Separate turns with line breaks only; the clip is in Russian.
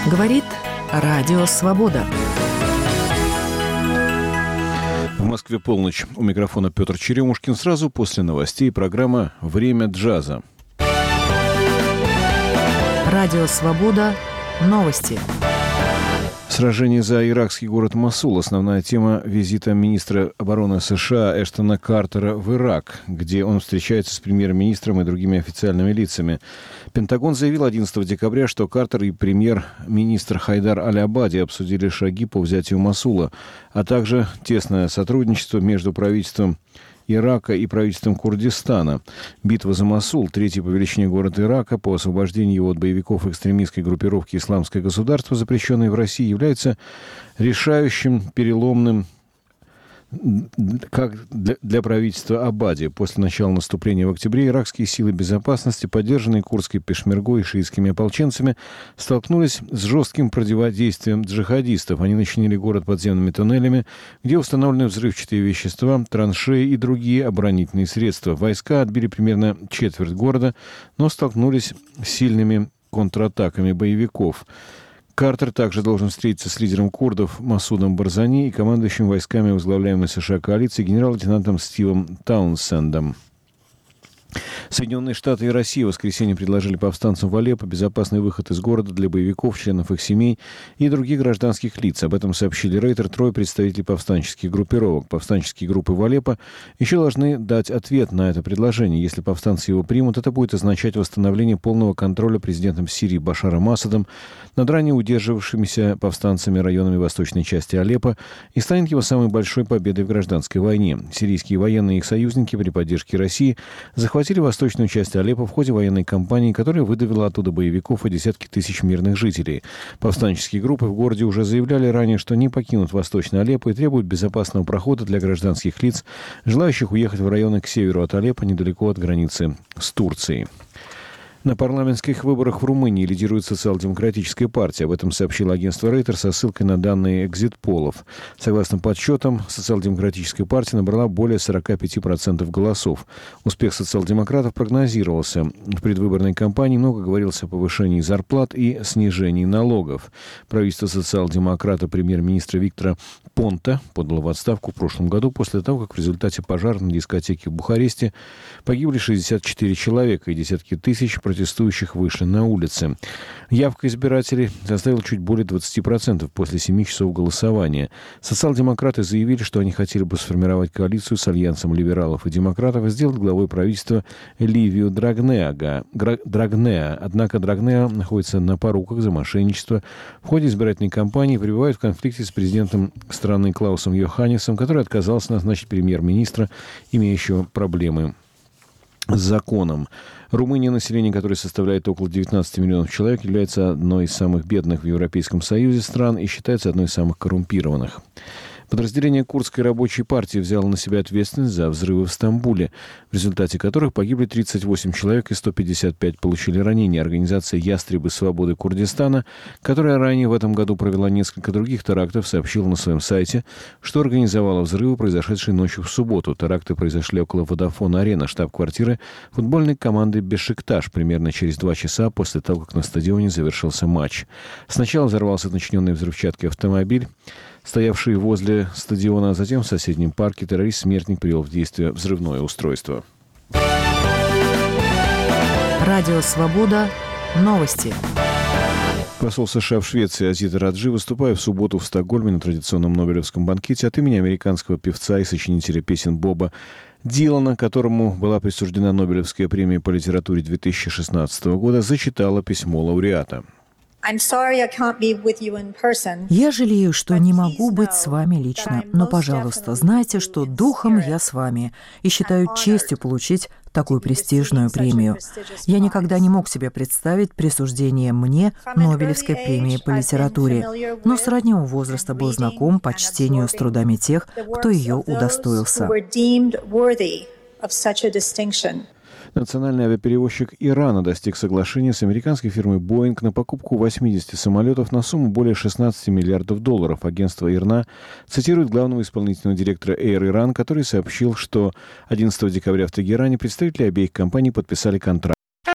Говорит Радио Свобода.
В Москве полночь. У микрофона Петр Черемушкин. Сразу после новостей программа «Время джаза».
Радио Свобода. Новости.
Сражение за иракский город Мосул – основная тема визита министра обороны США Эштона Картера в Ирак, где он встречается с премьер-министром и другими официальными лицами. Пентагон заявил 11 декабря, что Картер и премьер-министр Хайдар Аль-Абади обсудили шаги по взятию Мосула, а также тесное сотрудничество между правительством Ирака и правительством Курдистана. Битва за Мосул, третий по величине город Ирака, по освобождению его от боевиков экстремистской группировки «Исламское государство», запрещенной в России, является решающим, переломным как для правительства Абади. После начала наступления в октябре иракские силы безопасности, поддержанные курдской пешмергой и шиитскими ополченцами, столкнулись с жестким противодействием джихадистов. Они начинили город подземными туннелями, где установлены взрывчатые вещества, траншеи и другие оборонительные средства. Войска отбили примерно четверть города, но столкнулись с сильными контратаками боевиков. Картер также должен встретиться с лидером курдов Масудом Барзани и командующим войсками возглавляемой США коалиции генерал-лейтенантом Стивом Таунсендом. Соединенные Штаты и Россия в воскресенье предложили повстанцам в Алеппо безопасный выход из города для боевиков, членов их семей и других гражданских лиц. Об этом сообщили Рейтер, трое представителей повстанческих группировок. Повстанческие группы в Алеппо еще должны дать ответ на это предложение. Если повстанцы его примут, это будет означать восстановление полного контроля президентом Сирии Башаром Асадом над ранее удерживавшимися повстанцами районами восточной части Алеппо и станет его самой большой победой в гражданской войне. Сирийские военные и их союзники при поддержке России захватили восточную часть Алеппо в ходе военной кампании, которая выдавила оттуда боевиков и десятки тысяч мирных жителей. Повстанческие группы в городе уже заявляли ранее, что не покинут Восточное Алеппо и требуют безопасного прохода для гражданских лиц, желающих уехать в районы к северу от Алеппо, недалеко от границы с Турцией. На парламентских выборах в Румынии лидирует социал-демократическая партия. Об этом сообщило агентство Рейтер со ссылкой на данные экзит-полов. Согласно подсчетам, социал-демократическая партия набрала более 45% голосов. Успех социал-демократов прогнозировался. В предвыборной кампании много говорилось о повышении зарплат и снижении налогов. Правительство социал-демократа премьер-министра Виктора Понта подало в отставку в прошлом году после того, как в результате пожара на дискотеке в Бухаресте погибли 64 человека и десятки тысяч протестующих вышли на улицы. Явка избирателей составила чуть более 20% после 7 часов голосования. Социал-демократы заявили, что они хотели бы сформировать коалицию с альянсом либералов и демократов и сделать главой правительства Ливию Драгнеа. Однако Драгнеа находится на поруках за мошенничество. В ходе избирательной кампании пребывает в конфликте с президентом страны Клаусом Йоханнесом, который отказался назначить премьер-министра, имеющего проблемы с законом. Румыния, население которой составляет около 19 миллионов человек, является одной из самых бедных в Европейском Союзе стран и считается одной из самых коррумпированных. Подразделение курдской рабочей партии взяло на себя ответственность за взрывы в Стамбуле, в результате которых погибли 38 человек и 155 получили ранения. Организация «Ястребы свободы Курдистана», которая ранее в этом году провела несколько других терактов, сообщила на своем сайте, что организовала взрывы, произошедшие ночью в субботу. Теракты произошли около Водафон-Арена, штаб-квартиры футбольной команды «Бешикташ», примерно через 2 часа после того, как на стадионе завершился матч. Сначала взорвался начиненный взрывчаткой автомобиль, стоявший возле стадиона, а затем в соседнем парке террорист-смертник привел в действие взрывное устройство.
Радио Свобода. Новости.
Посол США в Швеции Азиз Раджи, выступая в субботу в Стокгольме на традиционном Нобелевском банкете от имени американского певца и сочинителя песен Боба Дилана, которому была присуждена Нобелевская премия по литературе 2016 года, зачитала письмо лауреата.
Я жалею, что не могу быть с вами лично, но, пожалуйста, знайте, что духом я с вами и считаю честью получить такую престижную премию. Я никогда не мог себе представить присуждение мне Нобелевской премии по литературе, но с раннего возраста был знаком по чтению с трудами тех, кто ее удостоился.
Национальный авиаперевозчик Ирана достиг соглашения с американской фирмой Boeing на покупку 80 самолетов на сумму более 16 миллиардов долларов. Агентство ИРНА цитирует главного исполнительного директора Air Iran, который сообщил, что 11 декабря в Тегеране представители обеих компаний подписали контракт